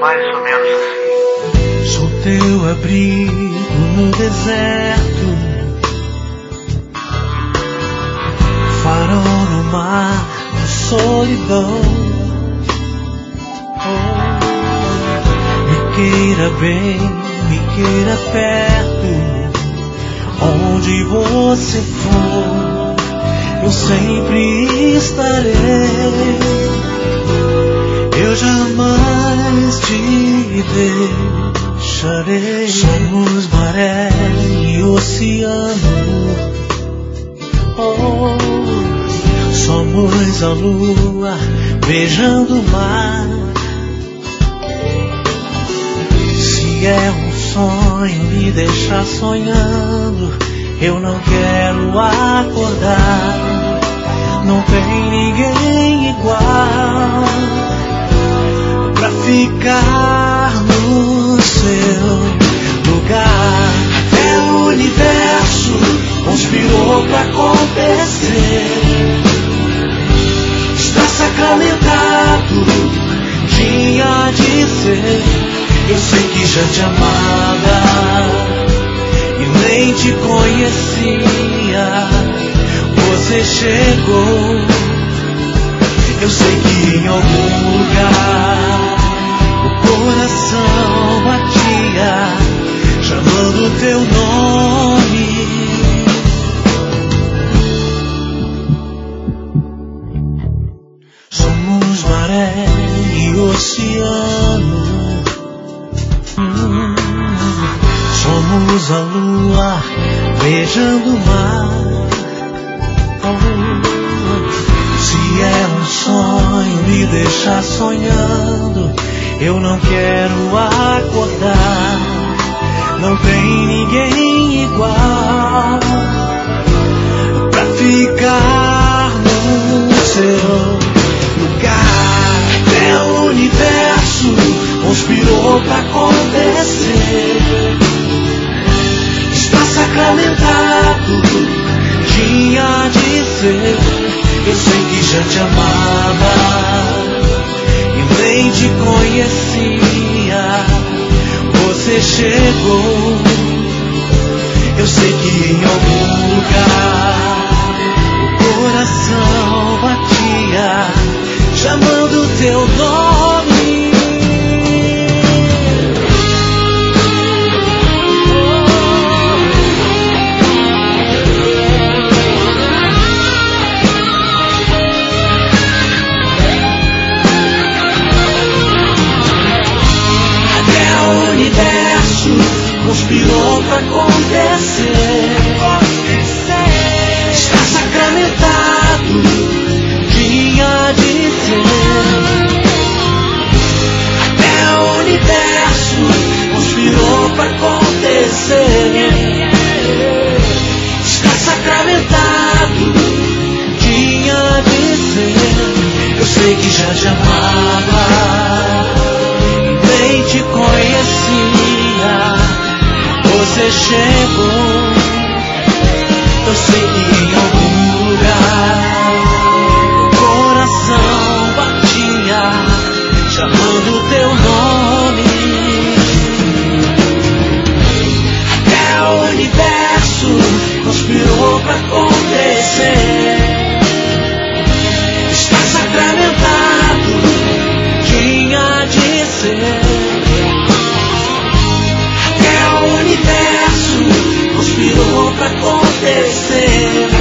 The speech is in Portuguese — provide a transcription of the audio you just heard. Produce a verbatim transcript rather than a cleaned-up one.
mais ou menos assim. Sou teu abrigo no deserto, farol no mar, na solidão. Oh, me queira bem, me queira perto, onde você for, eu sempre estarei. Eu jamais te deixarei. Somos maré e oceano. Oh, somos a lua beijando o mar. Se é um sonho me deixar sonhando, eu não quero acordar. Não tem ninguém igual pra ficar no seu lugar. É o universo conspirou pra acontecer. Está sacramentado, tinha de ser. Eu sei que já te amava e nem te conhecia. Você chegou, eu sei que em algum lugar o coração batia, chamando o teu nome. Somos maré e oceano. Hum, somos a lua beijando o mar. Se é um sonho me deixar sonhando, eu não quero acordar. Não tem ninguém igual pra ficar no seu lugar. É o universo conspirou pra acontecer. Está sacramentado, tinha de ser. Eu sei que já te amava e nem te conhecia. Você chegou, eu sei que em algum lugar o coração batia, chamando o teu nome. Conspirou pra acontecer. Está sacramentado, tinha de ser. Até o universo conspirou pra acontecer. Está sacramentado, tinha de ser. Eu sei que já te amava e nem te conhecia. Você chegou, eu sei que em algum lugar o coração batia, chamando o teu nome. Até o universo conspirou pra acontecer. Está sacramentado, tinha de ser. O universo conspirou pra acontecer.